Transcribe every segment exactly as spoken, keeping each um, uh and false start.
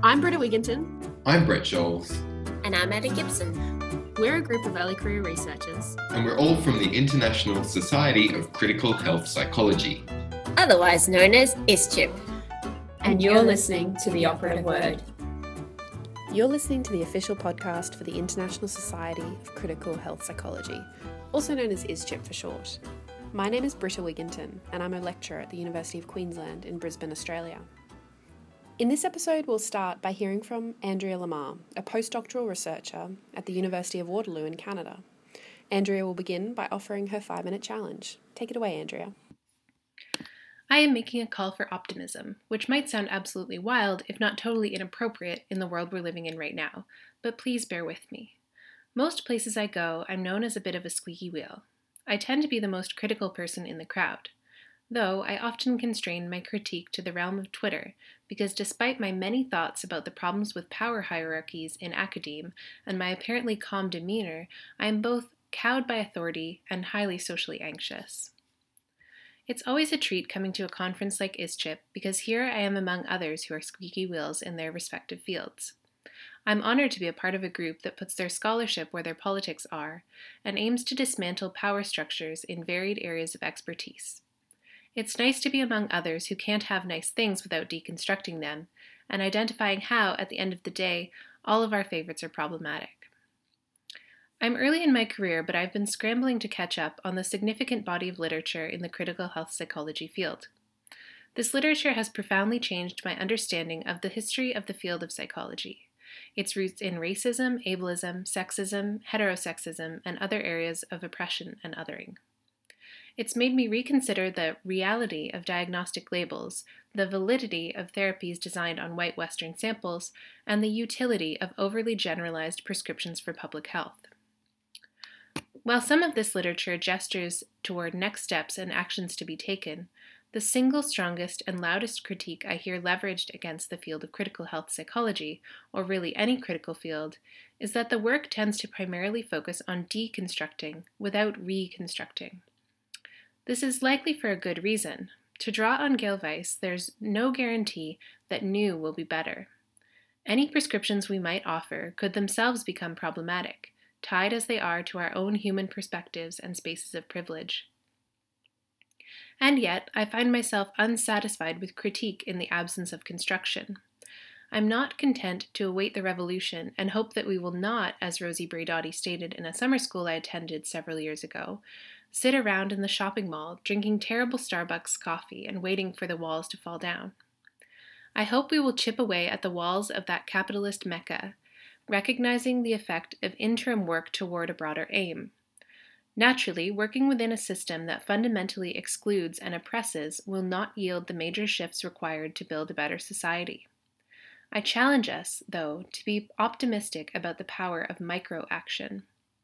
I'm Britta Wigginton. I'm Brett Scholes. And I'm Addie Gibson. We're a group of early career researchers. And we're all from the International Society of Critical Health Psychology, otherwise known as I S C H I P. And you're listening to The Operative Word. You're listening to the official podcast for the International Society of Critical Health Psychology, also known as I S C H I P for short. My name is Britta Wigginton, and I'm a lecturer at the University of Queensland in Brisbane, Australia. In this episode, we'll start by hearing from Andrea Lamar, a postdoctoral researcher at the University of Waterloo in Canada. Andrea will begin by offering her five-minute challenge. Take it away, Andrea. I am making a call for optimism, which might sound absolutely wild, if not totally inappropriate, in the world we're living in right now, but please bear with me. Most places I go, I'm known as a bit of a squeaky wheel. I tend to be the most critical person in the crowd, though I often constrain my critique to the realm of Twitter, because despite my many thoughts about the problems with power hierarchies in academe and my apparently calm demeanor, I am both cowed by authority and highly socially anxious. It's always a treat coming to a conference like I S C H I P because here I am among others who are squeaky wheels in their respective fields. I'm honored to be a part of a group that puts their scholarship where their politics are and aims to dismantle power structures in varied areas of expertise. It's nice to be among others who can't have nice things without deconstructing them and identifying how, at the end of the day, all of our favorites are problematic. I'm early in my career, but I've been scrambling to catch up on the significant body of literature in the critical health psychology field. This literature has profoundly changed my understanding of the history of the field of psychology, its roots in racism, ableism, sexism, heterosexism, and other areas of oppression and othering. It's made me reconsider the reality of diagnostic labels, the validity of therapies designed on white Western samples, and the utility of overly generalized prescriptions for public health. While some of this literature gestures toward next steps and actions to be taken, the single strongest and loudest critique I hear leveraged against the field of critical health psychology, or really any critical field, is that the work tends to primarily focus on deconstructing without reconstructing. This is likely for a good reason. To draw on Gail Weiss, there's no guarantee that new will be better. Any prescriptions we might offer could themselves become problematic, tied as they are to our own human perspectives and spaces of privilege. And yet, I find myself unsatisfied with critique in the absence of construction. I'm not content to await the revolution and hope that we will not, as Rosie Braidotti stated in a summer school I attended several years ago, sit around in the shopping mall drinking terrible Starbucks coffee and waiting for the walls to fall down. I hope we will chip away at the walls of that capitalist mecca, recognizing the effect of interim work toward a broader aim. Naturally, working within a system that fundamentally excludes and oppresses will not yield the major shifts required to build a better society. I challenge us, though, to be optimistic about the power of micro-action.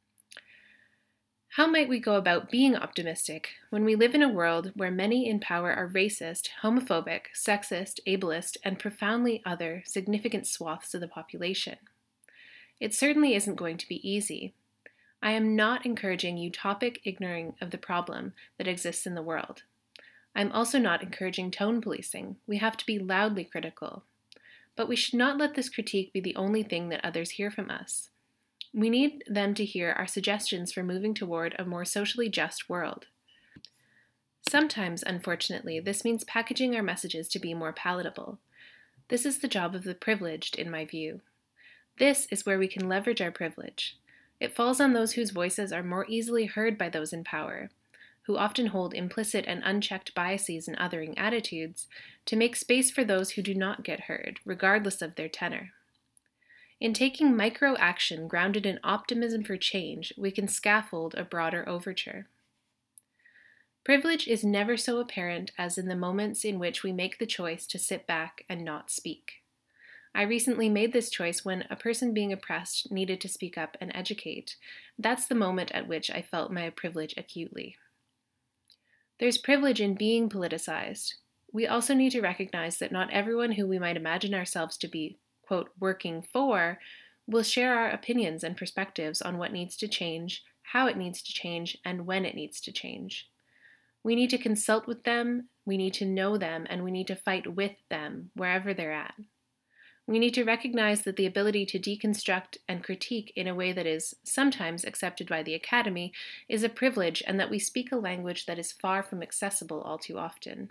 How might we go about being optimistic when we live in a world where many in power are racist, homophobic, sexist, ableist, and profoundly other significant swaths of the population? It certainly isn't going to be easy. I am not encouraging utopic ignoring of the problem that exists in the world. I'm also not encouraging tone policing. We have to be loudly critical. But we should not let this critique be the only thing that others hear from us. We need them to hear our suggestions for moving toward a more socially just world. Sometimes, unfortunately, this means packaging our messages to be more palatable. This is the job of the privileged, in my view. This is where we can leverage our privilege. It falls on those whose voices are more easily heard by those in power, who often hold implicit and unchecked biases and othering attitudes, to make space for those who do not get heard, regardless of their tenor. In taking micro-action grounded in optimism for change, we can scaffold a broader overture. Privilege is never so apparent as in the moments in which we make the choice to sit back and not speak. I recently made this choice when a person being oppressed needed to speak up and educate. That's the moment at which I felt my privilege acutely. There's privilege in being politicized. We also need to recognize that not everyone who we might imagine ourselves to be, quote, working for, will share our opinions and perspectives on what needs to change, how it needs to change, and when it needs to change. We need to consult with them, we need to know them, and we need to fight with them wherever they're at. We need to recognize that the ability to deconstruct and critique in a way that is sometimes accepted by the academy is a privilege, and that we speak a language that is far from accessible all too often.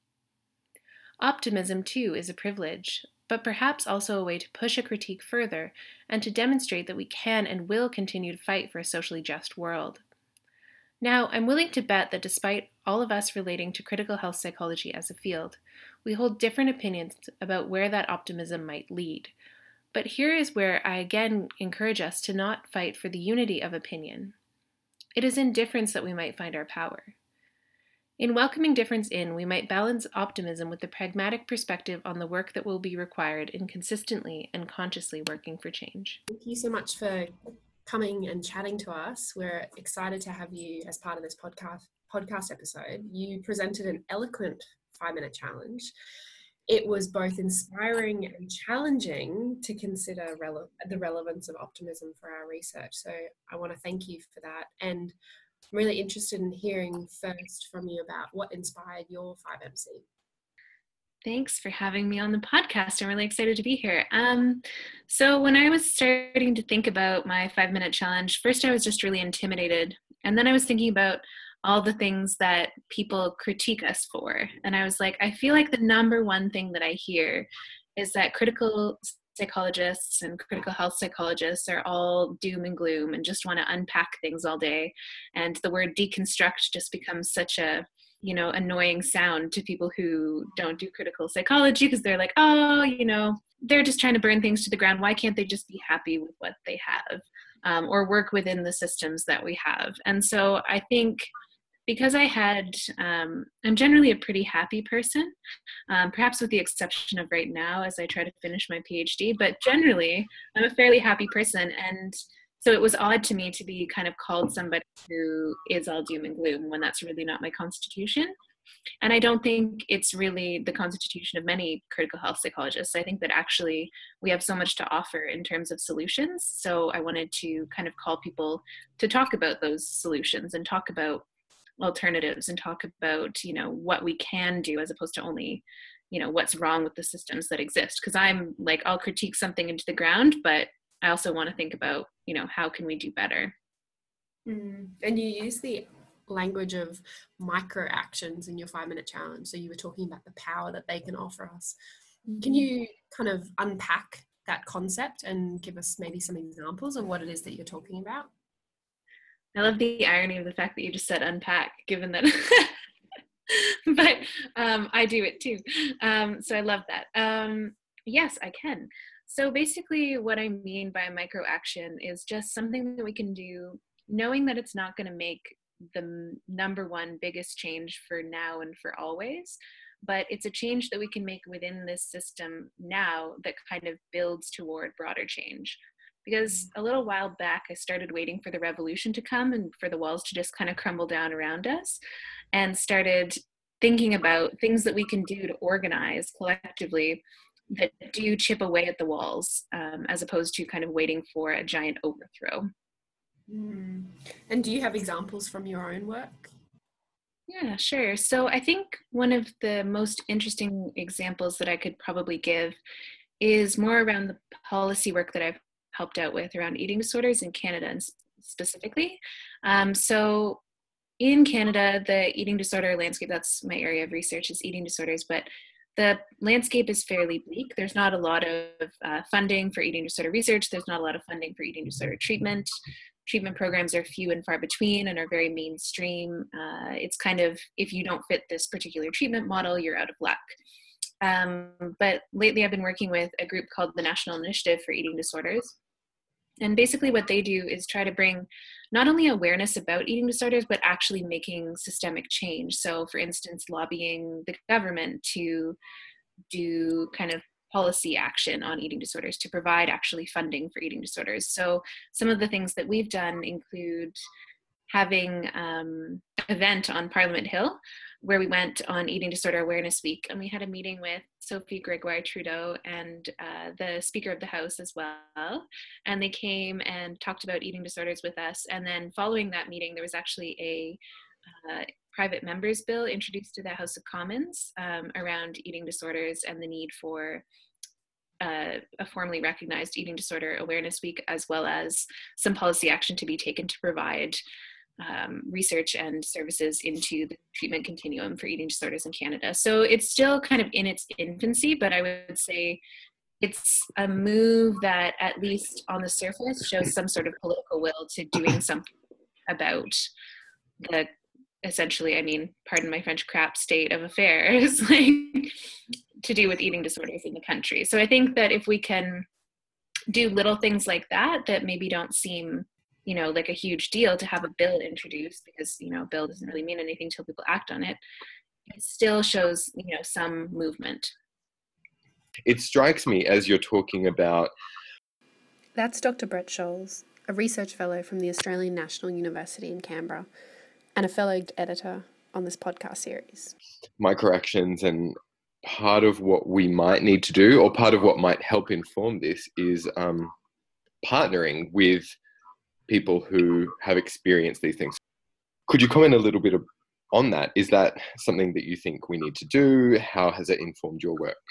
Optimism, too, is a privilege, but perhaps also a way to push a critique further and to demonstrate that we can and will continue to fight for a socially just world. Now, I'm willing to bet that despite all of us relating to critical health psychology as a field, we hold different opinions about where that optimism might lead. But here is where I again encourage us to not fight for the unity of opinion. It is in difference that we might find our power. In welcoming difference in, we might balance optimism with the pragmatic perspective on the work that will be required in consistently and consciously working for change. Thank you so much for coming and chatting to us. We're excited to have you as part of this podcast podcast episode. You presented an eloquent five-minute challenge. It was both inspiring and challenging to consider rele- the relevance of optimism for our research. So I want to thank you for that. And I'm really interested in hearing first from you about what inspired your five M C. Thanks for having me on the podcast. I'm really excited to be here. Um, so when I was starting to think about my five-minute challenge, first I was just really intimidated. And then I was thinking about all the things that people critique us for. And I was like, I feel like the number one thing that I hear is that critical psychologists and critical health psychologists are all doom and gloom and just want to unpack things all day. And the word deconstruct just becomes such a you know, annoying sound to people who don't do critical psychology, because they're like, oh, you know, they're just trying to burn things to the ground. Why can't they just be happy with what they have, um, or work within the systems that we have? And so I think because I had, um, I'm generally a pretty happy person, um, perhaps with the exception of right now as I try to finish my PhD, but generally I'm a fairly happy person. And so it was odd to me to be kind of called somebody who is all doom and gloom when that's really not my constitution. And I don't think it's really the constitution of many critical health psychologists. I think that actually we have so much to offer in terms of solutions. So I wanted to kind of call people to talk about those solutions and talk about alternatives and talk about, you know, what we can do as opposed to only, you know, what's wrong with the systems that exist. Because I'm like, I'll critique something into the ground, but I also want to think about, you know, how can we do better? Mm. And you use the language of micro actions in your five minute challenge. So you were talking about the power that they can offer us. Mm-hmm. Can you kind of unpack that concept and give us maybe some examples of what it is that you're talking about? I love the irony of the fact that you just said unpack, given that, but um, I do it too. Um, so I love that. Um, yes, I can. So basically what I mean by micro action is just something that we can do knowing that it's not going to make the number one biggest change for now and for always, but it's a change that we can make within this system now that kind of builds toward broader change. Because a little while back, I started waiting for the revolution to come and for the walls to just kind of crumble down around us, and started thinking about things that we can do to organize collectively that do chip away at the walls, um, as opposed to kind of waiting for a giant overthrow. Mm. And do you have examples from your own work? Yeah, sure. So I think one of the most interesting examples that I could probably give is more around the policy work that I've helped out with around eating disorders in Canada and specifically. Um, so in Canada, the eating disorder landscape, that's my area of research, is eating disorders, but the landscape is fairly bleak. There's not a lot of uh, funding for eating disorder research. There's not a lot of funding for eating disorder treatment. Treatment programs are few and far between and are very mainstream. Uh, it's kind of, if you don't fit this particular treatment model, you're out of luck. Um, but lately I've been working with a group called the National Initiative for Eating Disorders. And basically what they do is try to bring not only awareness about eating disorders, but actually making systemic change. So for instance, lobbying the government to do kind of policy action on eating disorders, to provide actually funding for eating disorders. So some of the things that we've done include having um, an event on Parliament Hill where we went on Eating Disorder Awareness Week, and we had a meeting with Sophie Gregoire Trudeau and uh, the Speaker of the House as well, and they came and talked about eating disorders with us. And then following that meeting, there was actually a uh, private members bill introduced to the House of Commons um, around eating disorders and the need for uh, a formally recognized Eating Disorder Awareness Week, as well as some policy action to be taken to provide um, research and services into the treatment continuum for eating disorders in Canada. So it's still kind of in its infancy, but I would say it's a move that, at least on the surface, shows some sort of political will to doing something about the, essentially, I mean, pardon my French, crap state of affairs, like to do with eating disorders in the country. So I think that if we can do little things like that, that maybe don't seem, you know, like a huge deal to have a bill introduced, because, you know, a bill doesn't really mean anything till people act on it, it still shows, you know, some movement. It strikes me as you're talking about. That's Doctor Brett Scholes, a research fellow from the Australian National University in Canberra and a fellow editor on this podcast series. Microactions, and part of what we might need to do, or part of what might help inform this, is um, partnering with people who have experienced these things. Could you comment a little bit on that? Is that something that you think we need to do? How has it informed your work?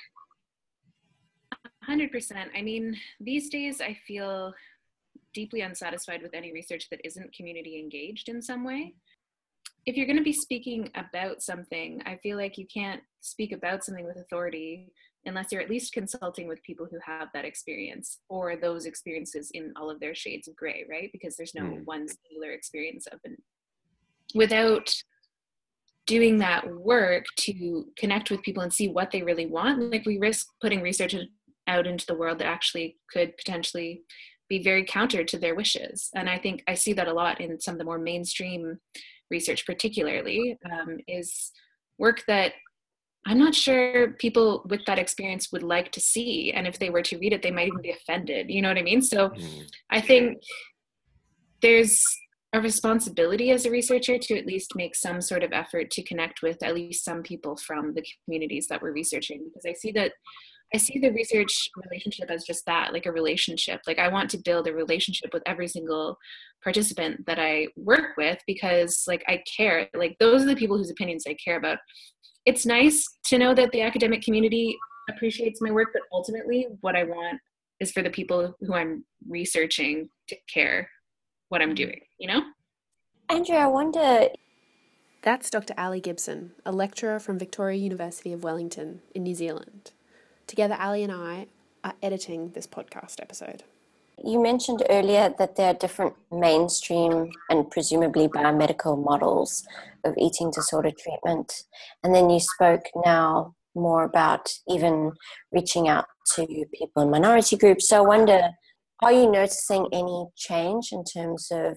one hundred percent. I mean, these days I feel deeply unsatisfied with any research that isn't community engaged in some way. If you're going to be speaking about something, I feel like you can't speak about something with authority unless you're at least consulting with people who have that experience, or those experiences in all of their shades of gray, right? Because there's no mm. one singular experience of it. Without doing that work to connect with people and see what they really want, like, we risk putting research out into the world that actually could potentially be very counter to their wishes. And I think I see that a lot in some of the more mainstream research, particularly, um, is work that I'm not sure people with that experience would like to see. And if they were to read it, they might even be offended. You know what I mean? So mm. I think there's a responsibility as a researcher to at least make some sort of effort to connect with at least some people from the communities that we're researching, because I see that I see the research relationship as just that, like a relationship. Like, I want to build a relationship with every single participant that I work with, because, like, I care. Like, those are the people whose opinions I care about. It's nice to know that the academic community appreciates my work, but ultimately what I want is for the people who I'm researching to care what I'm doing, you know? Andrea, I wonder... That's Doctor Ali Gibson, a lecturer from Victoria University of Wellington in New Zealand. Together, Ali and I are editing this podcast episode. You mentioned earlier that there are different mainstream and presumably biomedical models of eating disorder treatment. And then you spoke now more about even reaching out to people in minority groups. So I wonder, are you noticing any change in terms of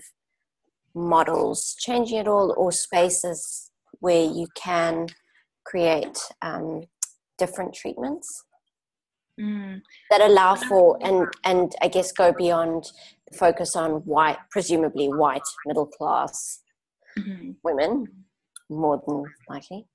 models changing at all, or spaces where you can create um, different treatments? Mm. That allow for, and and I guess go beyond the focus on white, presumably white middle class mm-hmm. women, more than likely.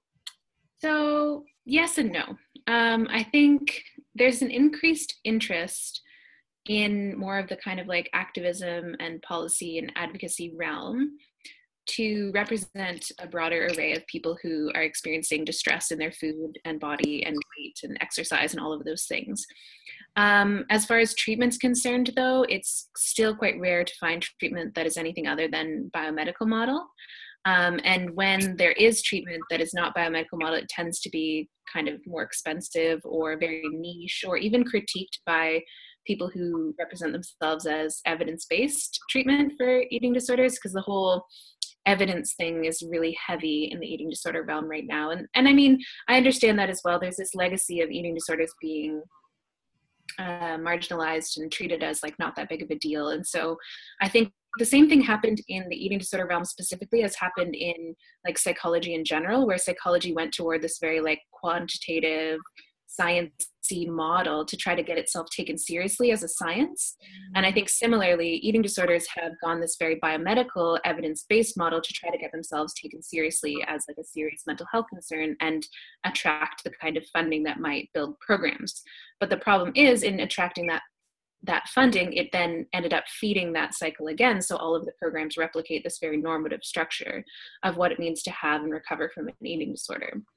So yes and no. Um, I think there's an increased interest in more of the kind of like activism and policy and advocacy realm to represent a broader array of people who are experiencing distress in their food and body and weight and exercise and all of those things. Um, as far as treatment's concerned, though, it's still quite rare to find treatment that is anything other than biomedical model. Um, and when there is treatment that is not biomedical model, it tends to be kind of more expensive or very niche, or even critiqued by people who represent themselves as evidence-based treatment for eating disorders, because the whole evidence thing is really heavy in the eating disorder realm right now. And and I mean, I understand that as well. There's this legacy of eating disorders being uh, marginalized and treated as like not that big of a deal. And so I think the same thing happened in the eating disorder realm specifically as happened in like psychology in general, where psychology went toward this very like quantitative, science-y model to try to get itself taken seriously as a science. And I think similarly, eating disorders have gone this very biomedical, evidence-based model to try to get themselves taken seriously as like a serious mental health concern and attract the kind of funding that might build programs. But the problem is, in attracting that that funding, it then ended up feeding that cycle again. So all of the programs replicate this very normative structure of what it means to have and recover from an eating disorder.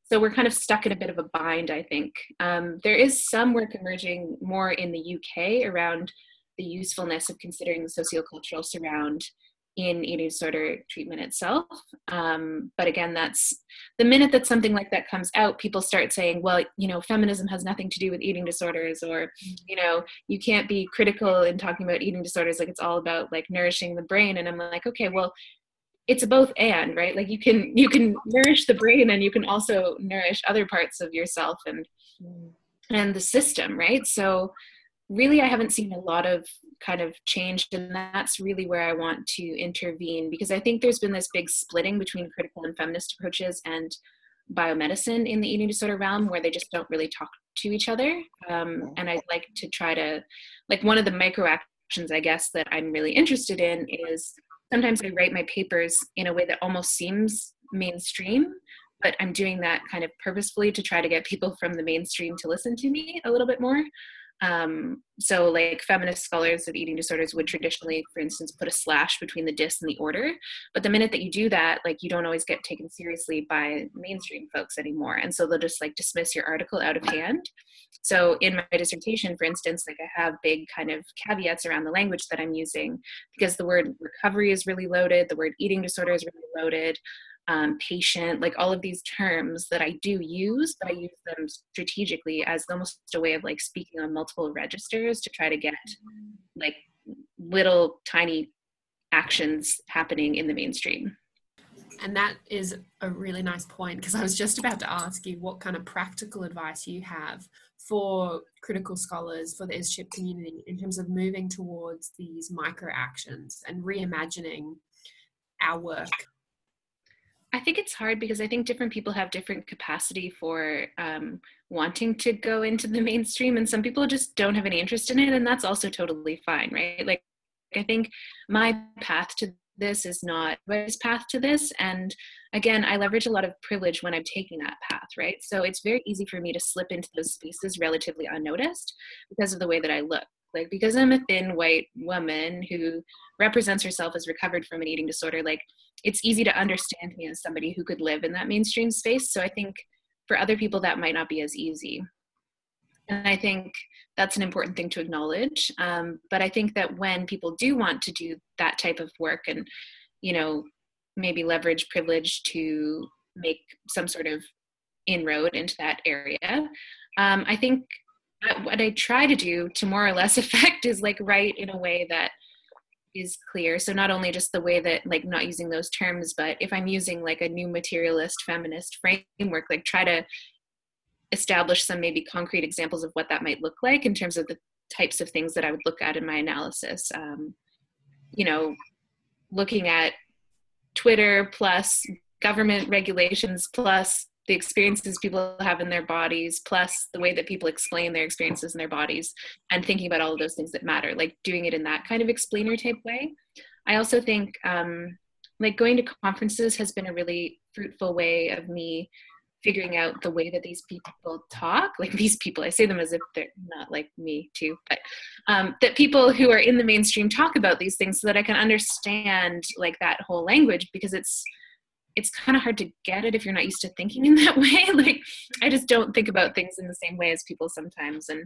So we're kind of stuck in a bit of a bind, I think. Um, there is some work emerging more in the U K around the usefulness of considering the sociocultural surround in eating disorder treatment itself. Um, but again, that's the minute that something like that comes out, people start saying, well, you know, feminism has nothing to do with eating disorders, or, you know, you can't be critical in talking about eating disorders. Like it's all about like nourishing the brain. And I'm like, okay, well, it's a both and, right? Like you can, you can nourish the brain and you can also nourish other parts of yourself and, and the system, right? So really, I haven't seen a lot of kind of change, and that's really where I want to intervene, because I think there's been this big splitting between critical and feminist approaches and biomedicine in the eating disorder realm, where they just don't really talk to each other. Um, and I'd like to try to, like one of the micro actions, I guess, that I'm really interested in is sometimes I write my papers in a way that almost seems mainstream, but I'm doing that kind of purposefully to try to get people from the mainstream to listen to me a little bit more. Um, so like feminist scholars of eating disorders would traditionally, for instance, put a slash between the dis and the order. But the minute that you do that, like you don't always get taken seriously by mainstream folks anymore. And so they'll just like dismiss your article out of hand. So in my dissertation, for instance, like I have big kind of caveats around the language that I'm using, because the word recovery is really loaded. The word eating disorder is really loaded. Um, patient, like all of these terms that I do use, but I use them strategically as almost a way of like speaking on multiple registers to try to get like little tiny actions happening in the mainstream. And that is a really nice point, because I was just about to ask you what kind of practical advice you have for critical scholars, for the I S C H I P community, in terms of moving towards these micro actions and reimagining our work. I think it's hard because I think different people have different capacity for um, wanting to go into the mainstream, and some people just don't have any interest in it, and that's also totally fine, right? Like, I think my path to this is not everybody's path to this, and again, I leverage a lot of privilege when I'm taking that path, right? So it's very easy for me to slip into those spaces relatively unnoticed because of the way that I look. Like, because I'm a thin white woman who represents herself as recovered from an eating disorder, like it's easy to understand me as somebody who could live in that mainstream space. So I think for other people that might not be as easy. And I think that's an important thing to acknowledge. Um, but I think that when people do want to do that type of work and, you know, maybe leverage privilege to make some sort of inroad into that area, um, I think what I try to do to more or less effect is like write in a way that is clear. So not only just the way that like not using those terms, but if I'm using like a new materialist feminist framework, like try to establish some maybe concrete examples of what that might look like in terms of the types of things that I would look at in my analysis. Um, you know, looking at Twitter plus government regulations plus the experiences people have in their bodies, plus the way that people explain their experiences in their bodies, and thinking about all of those things that matter, like doing it in that kind of explainer type way. I also think um, like going to conferences has been a really fruitful way of me figuring out the way that these people talk, like these people, I say them as if they're not like me too, but um, that people who are in the mainstream talk about these things so that I can understand like that whole language, because it's, it's kind of hard to get it if you're not used to thinking in that way. Like, I just don't think about things in the same way as people sometimes. And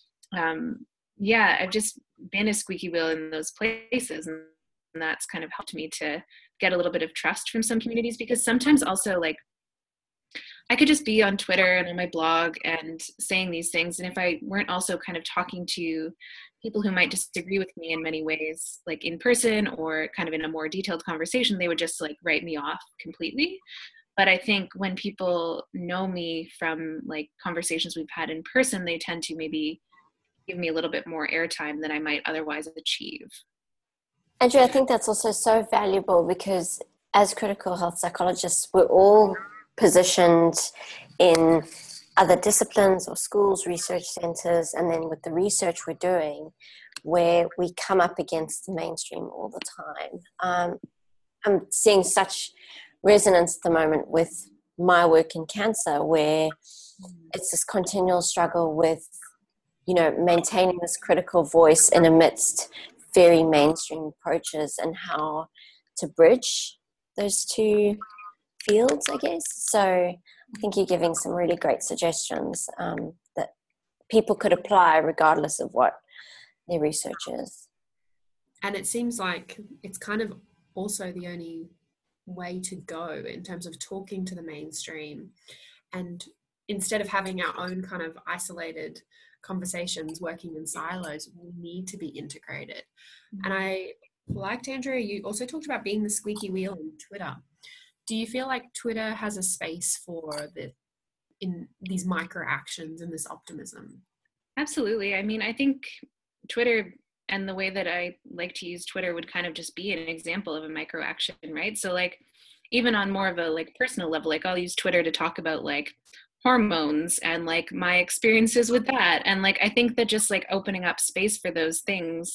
um, yeah, I've just been a squeaky wheel in those places. And that's kind of helped me to get a little bit of trust from some communities, because sometimes also like, I could just be on Twitter and on my blog and saying these things. And if I weren't also kind of talking to people who might disagree with me in many ways, like in person or kind of in a more detailed conversation, they would just like write me off completely. But I think when people know me from like conversations we've had in person, they tend to maybe give me a little bit more airtime than I might otherwise achieve. Andrew, I think that's also so valuable, because as critical health psychologists, we're all positioned in other disciplines or schools, research centers, and then with the research we're doing, where we come up against the mainstream all the time. Um, I'm seeing such resonance at the moment with my work in cancer, where it's this continual struggle with, you know, maintaining this critical voice in amidst very mainstream approaches, and how to bridge those two fields, I guess. So I think you're giving some really great suggestions um, that people could apply regardless of what their research is. And it seems like it's kind of also the only way to go in terms of talking to the mainstream, and instead of having our own kind of isolated conversations working in silos, we need to be integrated. Mm-hmm. And I liked, Andrea, you also talked about being the squeaky wheel in Twitter. Do you feel like Twitter has a space for the in these micro actions and this optimism? Absolutely. I mean, I think Twitter and the way that I like to use Twitter would kind of just be an example of a micro action, right? So like, even on more of a like personal level, like I'll use Twitter to talk about like hormones and like my experiences with that. And like, I think that just like opening up space for those things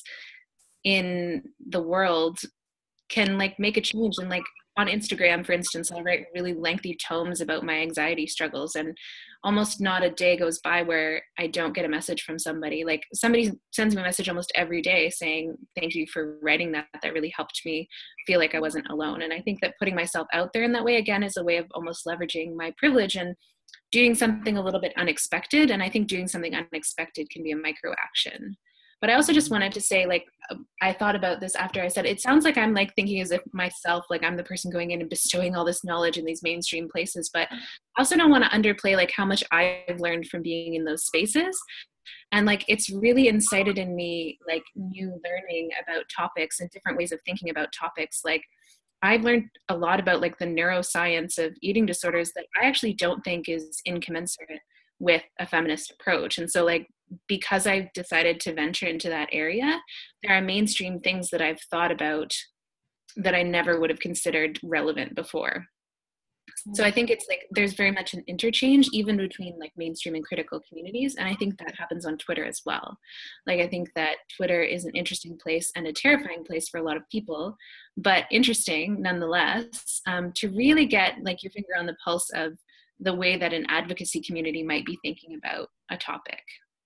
in the world can like make a change. And like on Instagram, for instance, I write really lengthy tomes about my anxiety struggles, and almost not a day goes by where I don't get a message from somebody. Like somebody sends me a message almost every day saying, thank you for writing that. That really helped me feel like I wasn't alone. And I think that putting myself out there in that way, again, is a way of almost leveraging my privilege and doing something a little bit unexpected. And I think doing something unexpected can be a micro action. But I also just wanted to say, like, I thought about this after I said, it sounds like I'm like thinking as if myself, like I'm the person going in and bestowing all this knowledge in these mainstream places. But I also don't want to underplay like how much I've learned from being in those spaces. And like, it's really incited in me, like new learning about topics and different ways of thinking about topics. Like I've learned a lot about like the neuroscience of eating disorders that I actually don't think is incommensurate with a feminist approach. And so like, because I've decided to venture into that area, there are mainstream things that I've thought about that I never would have considered relevant before. So I think it's like, there's very much an interchange even between like mainstream and critical communities. And I think that happens on Twitter as well. Like, I think that Twitter is an interesting place and a terrifying place for a lot of people, but interesting nonetheless, um, to really get like your finger on the pulse of the way that an advocacy community might be thinking about a topic.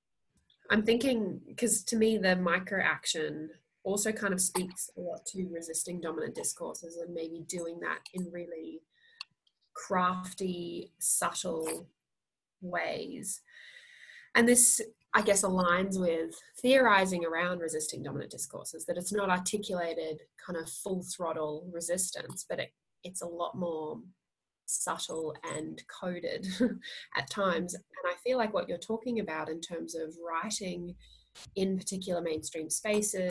I'm thinking, because to me, the micro action also kind of speaks a lot to resisting dominant discourses and maybe doing that in really crafty, subtle ways. And this, I guess, aligns with theorizing around resisting dominant discourses, that it's not articulated kind of full throttle resistance, but it, it's a lot more subtle and coded at times. And I feel like what you're talking about in terms of writing in particular mainstream spaces,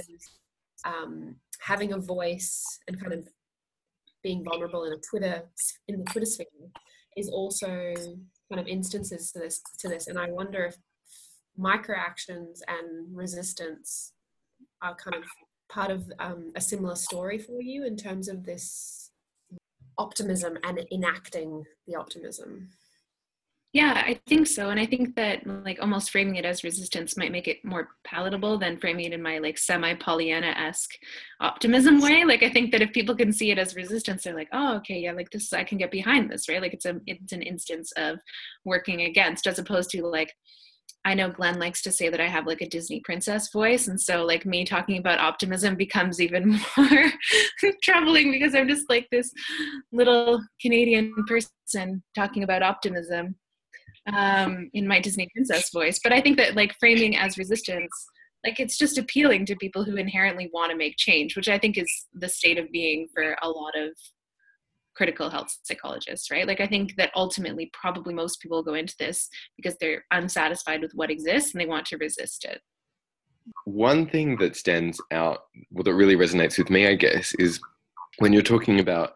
um, having a voice and kind of being vulnerable in a Twitter, in the Twitter sphere, is also kind of instances to this, to this. And I wonder if micro actions and resistance are kind of part of um, a similar story for you in terms of this optimism and enacting the optimism. Yeah, I think so. And I think that like almost framing it as resistance might make it more palatable than framing it in my like semi-Pollyanna-esque optimism way. Like, I think that if people can see it as resistance, they're like, oh, okay, yeah, like this, I can get behind this, right? Like it's a, it's an instance of working against, as opposed to like, I know Glenn likes to say that I have like a Disney princess voice. And so like me talking about optimism becomes even more troubling, because I'm just like this little Canadian person talking about optimism um, in my Disney princess voice. But I think that like framing as resistance, like it's just appealing to people who inherently want to make change, which I think is the state of being for a lot of critical health psychologists, right? Like I think that ultimately probably most people go into this because they're unsatisfied with what exists and they want to resist it. One thing that stands out, well, that really resonates with me, I guess, is when you're talking about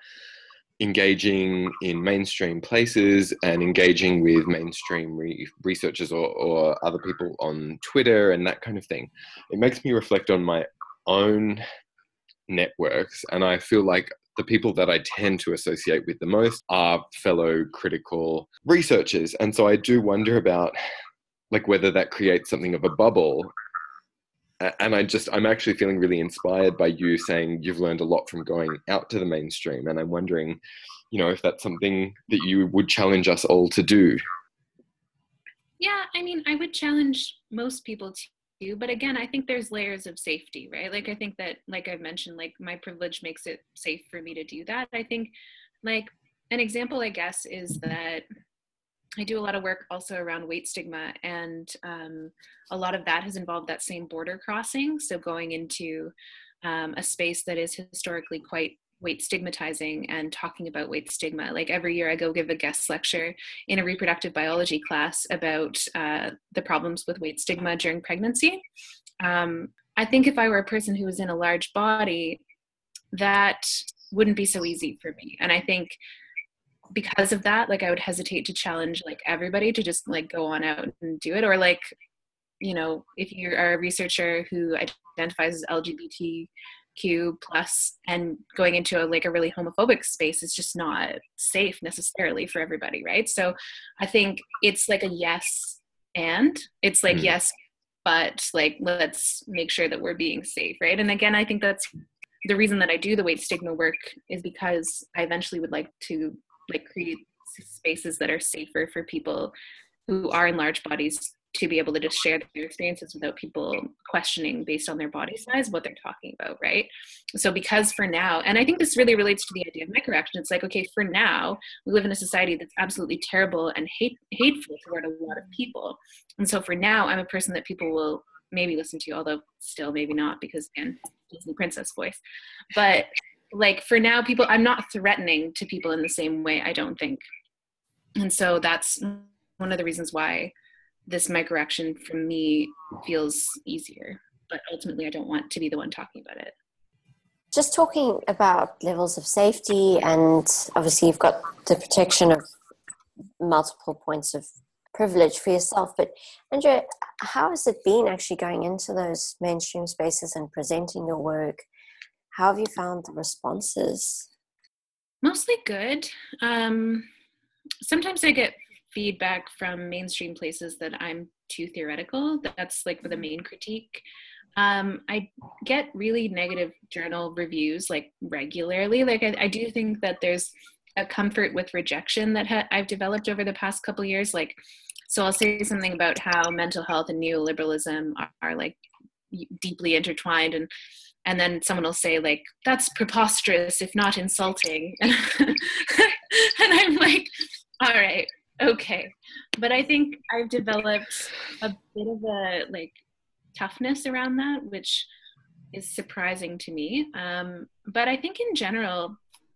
engaging in mainstream places and engaging with mainstream re- researchers or, or other people on Twitter and that kind of thing. It makes me reflect on my own networks, and I feel like the people that I tend to associate with the most are fellow critical researchers. And so I do wonder about like whether that creates something of a bubble. And I just, I'm actually feeling really inspired by you saying you've learned a lot from going out to the mainstream. And I'm wondering, you know, if that's something that you would challenge us all to do. Yeah, I mean, I would challenge most people to. But again, I think there's layers of safety, right? Like, I think that, like I've mentioned, like my privilege makes it safe for me to do that. I think like an example, I guess, is that I do a lot of work also around weight stigma, and um, a lot of that has involved that same border crossing. So going into um, a space that is historically quite weight stigmatizing and talking about weight stigma. Like every year I go give a guest lecture in a reproductive biology class about uh, the problems with weight stigma during pregnancy. Um, I think if I were a person who was in a large body, that wouldn't be so easy for me. And I think because of that, like I would hesitate to challenge like everybody to just like go on out and do it. Or like, you know, if you are a researcher who identifies as L G B T Q plus and going into a, like a really homophobic space is just not safe necessarily for everybody, right? So I think it's like a yes and it's like, mm. yes, but like, let's make sure that we're being safe, right? And again, I think that's the reason that I do the weight stigma work is because I eventually would like to like create spaces that are safer for people who are in large bodies to be able to just share their experiences without people questioning based on their body size what they're talking about, right? So because for now, and I think this really relates to the idea of microaction, it's like, okay, for now, we live in a society that's absolutely terrible and hate, hateful toward a lot of people. And so for now, I'm a person that people will maybe listen to, although still maybe not because, again, Disney princess voice. But like for now, people, I'm not threatening to people in the same way, I don't think. And so that's one of the reasons why this microaction for me feels easier, but ultimately I don't want to be the one talking about it. Just talking about levels of safety, and obviously you've got the protection of multiple points of privilege for yourself, but Andrea, how has it been actually going into those mainstream spaces and presenting your work? How have you found the responses? Mostly good. Um, sometimes I get feedback from mainstream places that I'm too theoretical. That's like the main critique. Um, I get really negative journal reviews like regularly. Like I, I do think that there's a comfort with rejection that ha- I've developed over the past couple of years. Like, so I'll say something about how mental health and neoliberalism are, are like deeply intertwined, and and then someone will say like, that's preposterous, if not insulting. And I'm like, all right, okay. But I think I've developed a bit of a like toughness around that, which is surprising to me. Um, but I think in general,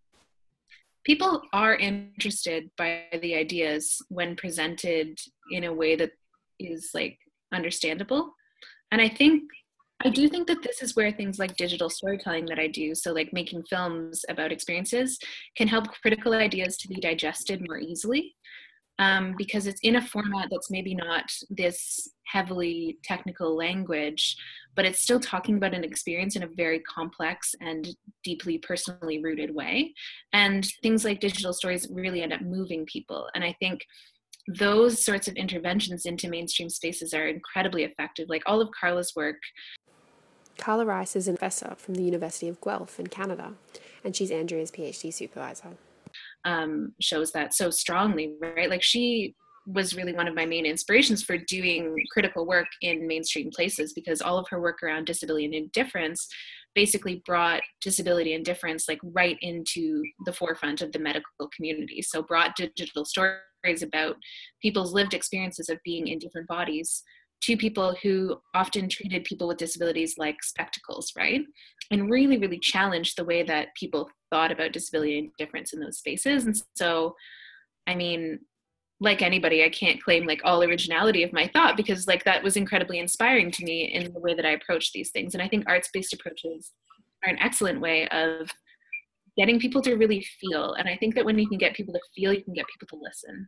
people are interested by the ideas when presented in a way that is like understandable. And I think, I do think that this is where things like digital storytelling that I do, so like making films about experiences, can help critical ideas to be digested more easily. Um, because it's in a format that's maybe not this heavily technical language, but it's still talking about an experience in a very complex and deeply personally rooted way. And things like digital stories really end up moving people. And I think those sorts of interventions into mainstream spaces are incredibly effective. Like all of Carla's work. Carla Rice is a professor from the University of Guelph in Canada, and she's Andrea's PhD supervisor. Um, shows that so strongly, right? Like she was really one of my main inspirations for doing critical work in mainstream places, because all of her work around disability and indifference basically brought disability and difference like right into the forefront of the medical community. So brought digital stories about people's lived experiences of being in different bodies to people who often treated people with disabilities like spectacles, right? And really, really challenged the way that people thought about disability and difference in those spaces. And so, I mean, like anybody, I can't claim like all originality of my thought, because like that was incredibly inspiring to me in the way that I approach these things. And I think arts-based approaches are an excellent way of getting people to really feel. And I think that when you can get people to feel, you can get people to listen.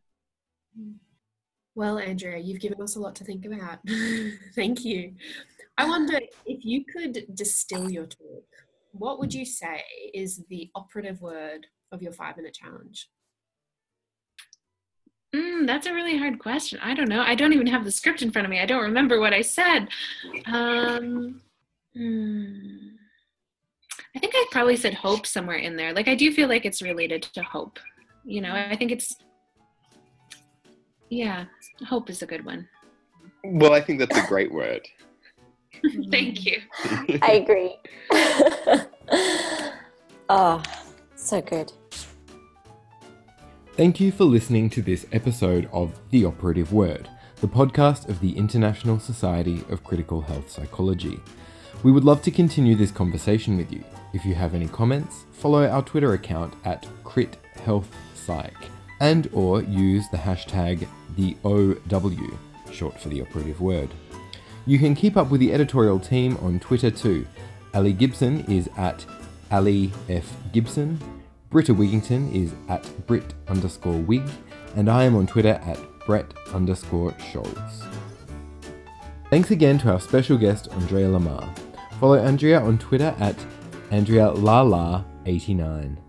Well, Andrea, you've given us a lot to think about. Thank you. I wonder if you could distill your talk, what would you say is the operative word of your five-minute challenge? Mm, that's a really hard question. I don't know. I don't even have the script in front of me. I don't remember what I said. Um, hmm. I think I probably said hope somewhere in there. Like I do feel like it's related to hope. You know, I think it's, yeah, hope is a good one. Well, I think that's a great word. Thank you. I agree. Oh, so good. Thank you for listening to this episode of The Operative Word, the podcast of the International Society of Critical Health Psychology. We would love to continue this conversation with you. If you have any comments, follow our Twitter account at Crit Health Psych, and or use the hashtag the O W, short for The Operative Word. You can keep up with the editorial team on Twitter too. Ali Gibson is at Ali F. Gibson, Britta Wigington is at Brit underscore Wig, and I am on Twitter at Brett underscore Scholz. Thanks again to our special guest, Andrea Lamar. Follow Andrea on Twitter at Andrea Lala eighty-nine.